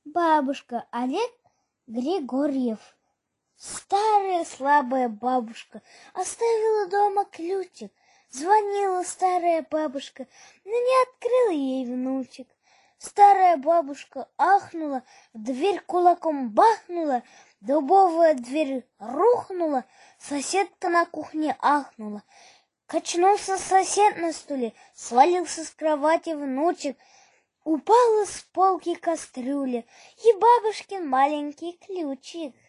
Бабушка Олег Григорьев. Старая слабая бабушка оставила дома ключик. Звонила старая бабушка, но не открыл ей внучек. Старая бабушка ахнула, в дверь кулаком бахнула, дубовая дверь рухнула, соседка на кухне ахнула. Качнулся сосед на стуле, свалился с кровати внучек, упала с полки кастрюля и бабушкин маленький ключик.